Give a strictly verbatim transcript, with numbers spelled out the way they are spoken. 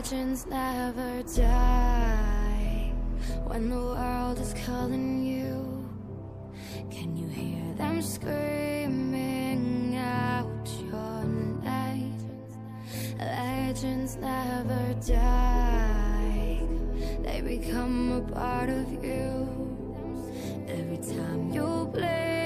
Legends never die. When the world is calling you, can you hear them screaming out your name? Legends never die. They become a part of you. Every time you blink,